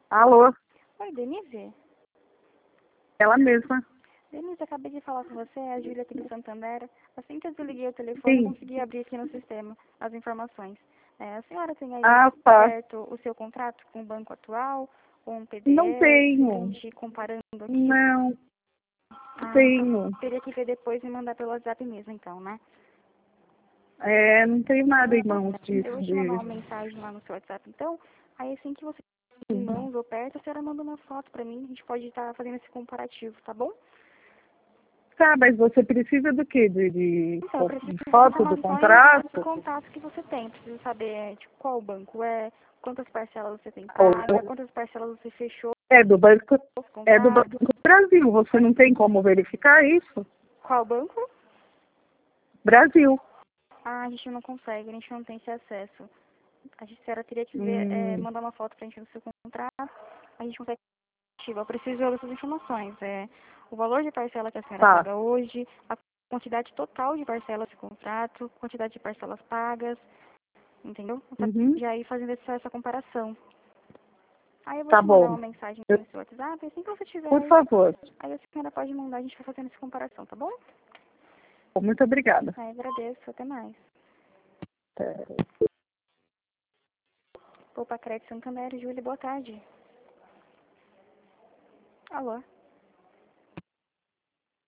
Alô, Oi, Denise? ela mesma. Denise, acabei de falar com você, é a Júlia aqui do Santander. Assim que eu desliguei o telefone, eu Sim. consegui abrir aqui no sistema as informações. A senhora tem aí Ah, tá. perto o seu contrato com o banco atual, ou um Não PDF, pra tenho. gente ir comparando aqui? Não Então tenho. teria que ver depois e mandar pelo WhatsApp mesmo, então, né? Não tenho nada em mãos Eu disso vou te mandar deles. uma mensagem lá no seu WhatsApp, então. Aí assim que você tem em mãos ou perto, a senhora manda uma foto pra mim, a gente pode estar fazendo esse comparativo, tá bom? Tá, mas você precisa do quê? Então, eu preciso De das foto do informações dos contrato? contatos que você tem. Preciso saber tipo, qual banco é, quantas parcelas você tem Ou- paga, quantas parcelas você fechou É do Banco, os é do contratos. Banco do Brasil. Você não tem como verificar isso? Qual banco? Brasil. Ah, a gente não consegue, a gente não tem esse acesso. A senhora teria que ver, Hum, mandar uma foto pra gente do seu contrato, a gente consegue. Eu preciso dessas informações. O valor de parcela que a senhora tá. paga hoje, a quantidade total de parcelas do contrato, quantidade de parcelas pagas, entendeu? Uhum. E aí fazendo essa comparação. Aí eu vou Tá te mandar bom. uma mensagem Eu- no seu WhatsApp, assim que você Por tiver, favor. aí a senhora pode mandar, a gente vai fazendo essa comparação, tá bom? Muito obrigada. Aí agradeço, até mais. É. Poupa Crédito Santander, Júlia, boa tarde. Alô?